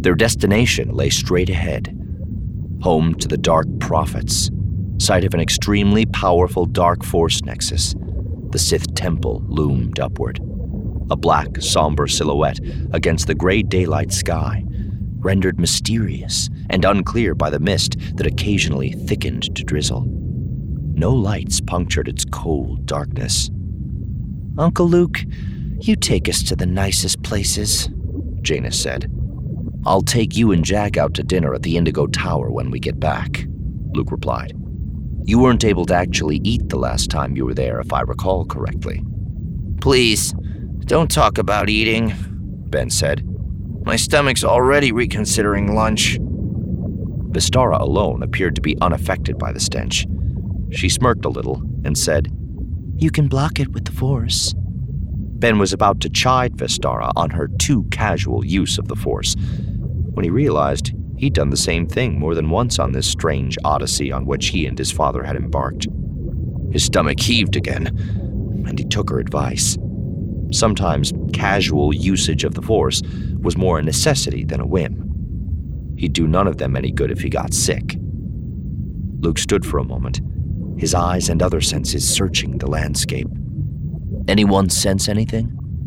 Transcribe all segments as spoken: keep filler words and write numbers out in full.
Their destination lay straight ahead, home to the Dark Prophets, site of an extremely powerful dark force nexus. The Sith Temple loomed upward, a black, somber silhouette against the gray daylight sky, rendered mysterious and unclear by the mist that occasionally thickened to drizzle. No lights punctured its cold darkness. "Uncle Luke, you take us to the nicest places," Jaina said. "I'll take you and Jack out to dinner at the Indigo Tower when we get back," Luke replied. "You weren't able to actually eat the last time you were there, if I recall correctly." "Please, don't talk about eating," Ben said. "My stomach's already reconsidering lunch." Vistara alone appeared to be unaffected by the stench. She smirked a little and said, "You can block it with the Force." Ben was about to chide Vistara on her too casual use of the Force when he realized he'd done the same thing more than once on this strange odyssey on which he and his father had embarked. His stomach heaved again, and he took her advice. Sometimes casual usage of the Force was more a necessity than a whim. He'd do none of them any good if he got sick. Luke stood for a moment, his eyes and other senses searching the landscape. Anyone sense anything?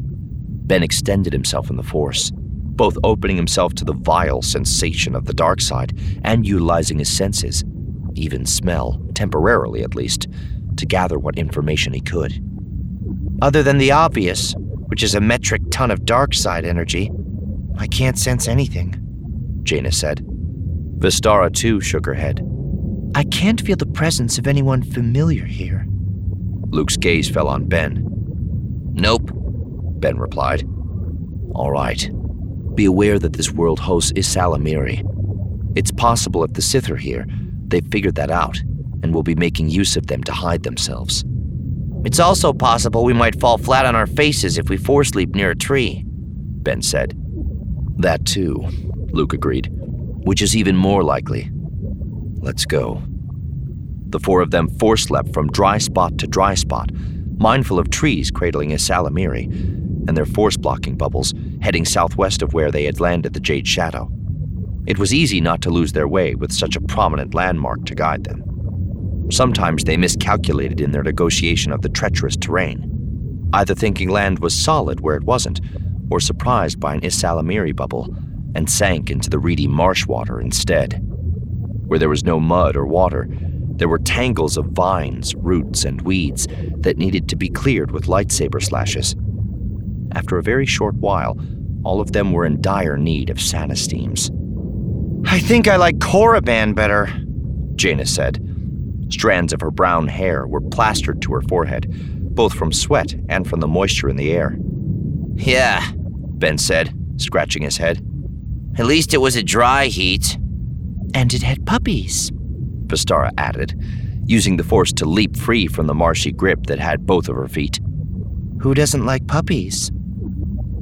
Ben extended himself in the Force, both opening himself to the vile sensation of the dark side and utilizing his senses, even smell, temporarily at least, to gather what information he could. "Other than the obvious, which is a metric ton of dark side energy, I can't sense anything," Jaina said. Vistara, too, shook her head. "I can't feel the presence of anyone familiar here." Luke's gaze fell on Ben. "Nope," Ben replied. "All right. Be aware that this world hosts Isala Miri. It's possible if the Sith are here, they've figured that out and will be making use of them to hide themselves." "It's also possible we might fall flat on our faces if we force leap near a tree," Ben said. "That too," Luke agreed, "which is even more likely. Let's go." The four of them force leapt from dry spot to dry spot, mindful of trees cradling Isala Miri and their force-blocking bubbles, heading southwest of where they had landed the Jade Shadow. It was easy not to lose their way with such a prominent landmark to guide them. Sometimes they miscalculated in their negotiation of the treacherous terrain, either thinking land was solid where it wasn't, or surprised by an Isala Miri bubble and sank into the reedy marsh water instead. Where there was no mud or water, there were tangles of vines, roots, and weeds that needed to be cleared with lightsaber slashes. After a very short while, all of them were in dire need of sanasteams. "I think I like Korriban better," Jaina said. Strands of her brown hair were plastered to her forehead, both from sweat and from the moisture in the air. "Yeah," Ben said, scratching his head. "At least it was a dry heat." "And it had puppies," Vistara added, using the Force to leap free from the marshy grip that had both of her feet. "Who doesn't like puppies?"